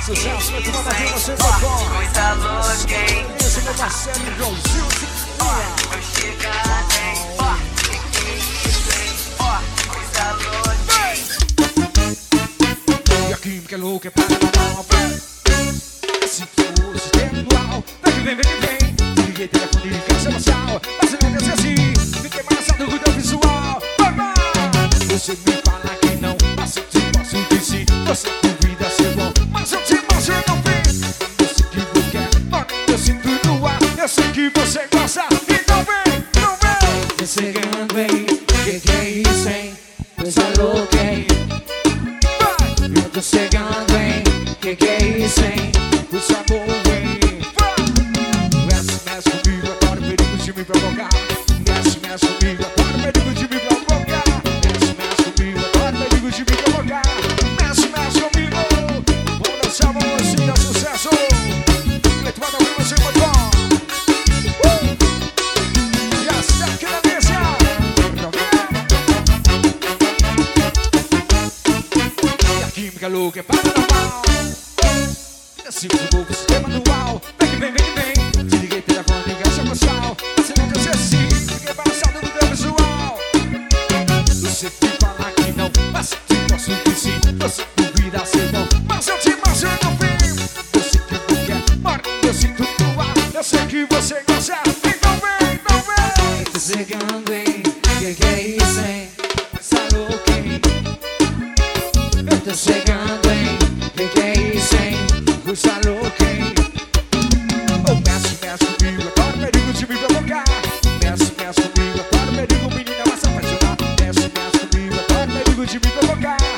Sucesso, muito bom daqui, você vai com. Coisa louca, hein? Esse é meu Marcelo Joãozinho de Tô chegando, hein? Ó, que isso, hein? Ó, coisa louca, hein? E a química é louca, é paranormal. Se for o sistema dual, vem. Liguei telefone de caixa social, mas você não assim. Fiquei amassado com o teu visual. Você me fala que não, mas eu te posso dizer. Você duvida ser bom, mas eu te mostro e não vem. Eu sei que você quer, olha, eu sinto no ar. Eu sei que você gosta, e não vem. Tô chegando, hein? Que é isso, hein? Coisa louca, hein? Eu tô chegando, hein? Que é isso, hein? Coisa boa, hein? Mexe comigo, agora o perigo de me provocar. Mexe comigo, agora o perigo de me provocar. Mexe comigo, agora o perigo de me provocar. Mexe comigo. Vamos dançar, vamos assim, é sucesso. Letrada com você, botão. E a saque da mesa. E a química louca é paranormal. Assim o novo sistema dual. Vem. Te liguei telefone, ligação social. Você não quer ser assim, fiquei balançado no teu visual. Você te fala que não, mas eu te posso dizer. Você duvida ser bom, mas eu te mostro no fim. Eu sei que tu quer, mora, eu sinto no ar. Eu sei que você gosta, então vem. Tô chegando, hein? Que é isso, hein? Essa louca, hein? Eu tô chegando, hein? Que é isso, hein? Coisa louca, hein? Oh, mexe comigo, agora o perigo de me provocar. Mexe comigo, agora o perigo, menina, vai se apaixonar. Mexe comigo, agora o perigo de me provocar.